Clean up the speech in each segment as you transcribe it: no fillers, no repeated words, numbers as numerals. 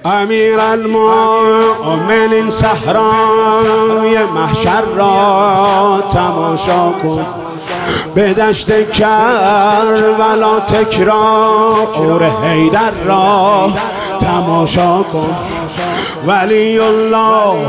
امیر المؤمنین صحرای محشر را تماشا کن، به دشت کربلا تکرار حیدر را تماشا کن. ولی الله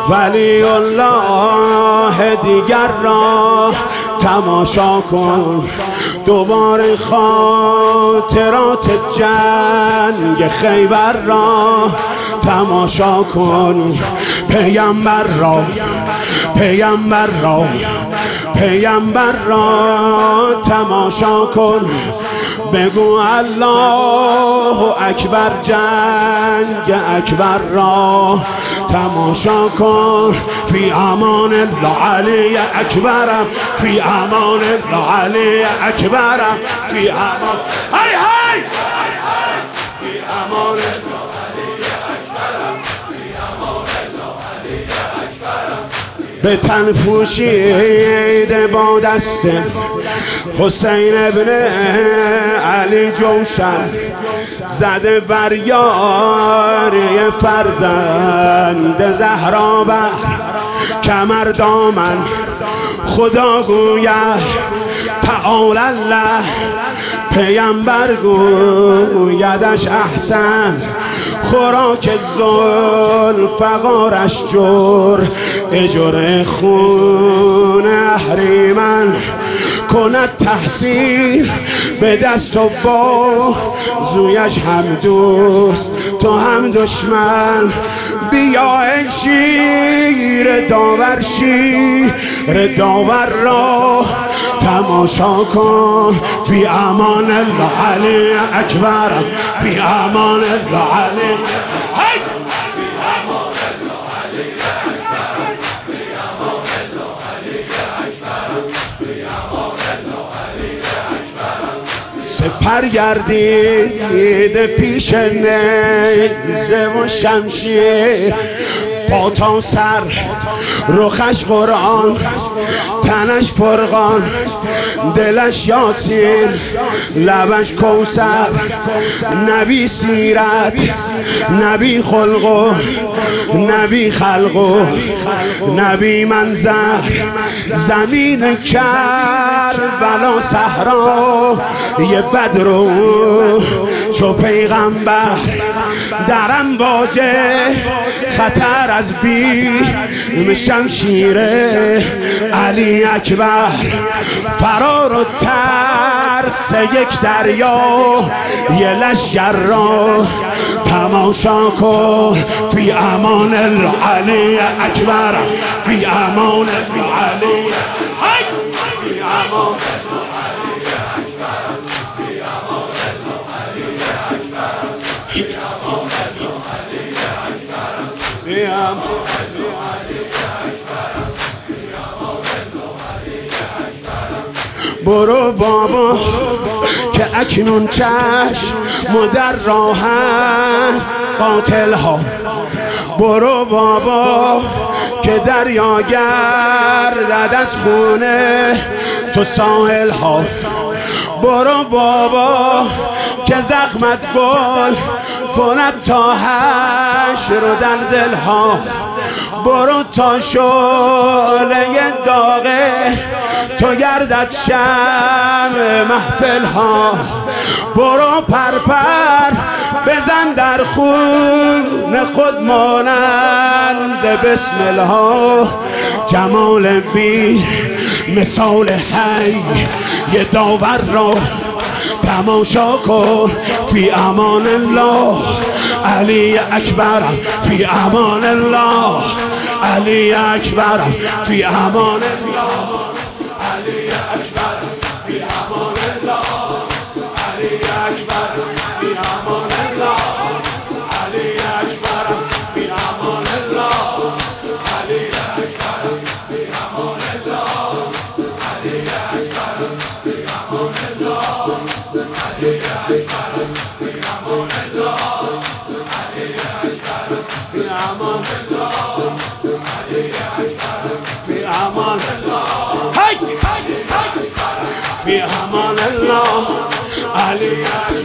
دیگر را تماشا کن. دوباره خاطرات جنگ خیبر را تماشا کن. پیامبر را تماشا کن. بگو الله اکبر، جنگ اکبر را تماشا کن. فی امان الله علی اکبرم، فی امان الله علی اکبرم، فی امان های های فی امان الله علی اکبرم، فی امان الله علی اکبرم. به تن پوشیده با دست حسین ابن علی جوشن، زده بر یاری فرزند زهرا بر کمر دامن. خدا گوید تعالی الله، پیامبر گویدش احسن. خوراک ذوالفقارش جرعه خون اهریمن. کند تحصیل به دست و بازویش هم دوست تو هم دشمن. بیا ای شیر داور را تماشا کن. فی امان الله علی اکبر، فی امان الله علی سپر گردید پیش نیزه و شمشیر. پا تا سر رخش قرآن، تنش فرقان، دلش یاسین، لبش کوثر. نبی سیرت، نبی خلق، نبی خلق، نبی منظر. زمین کربلا صحرا یه بدرو چو پیغمبر. در امواج خطر از بیم شمشیر علی اکبر. فرار و ترس یک دریا، یه لشگر را تماشا کن. فی امان الله علی اکبر، فی امان الله علی، فی امان برو بابا که اکنون چشم در راهن قاتل ها. برو بابا که دریا گردد از خونه تو ساحل ها. برو بابا که زخمت گل کند تا حشر و در دل ها. برو تا شعله داغه تو گردد شمع محفل ها. برو پرپر بزن در خون خود مانند بسمل ها. جمال بی مثال حی یه داور را تماشا کن. فی امان الله علی اکبر، فی امان الله علی اکبر، فی امان الله علی اکبر، فی امان الله علی اکبر، فی امان الله علی اکبر، فی امان الله علی اکبر، فی امان الله علی اکبر، فی امان الله علی اکبر، فی امان الله علی اکبر، فی امان الله علی اکبر، فی امان الله، فی امان الله علی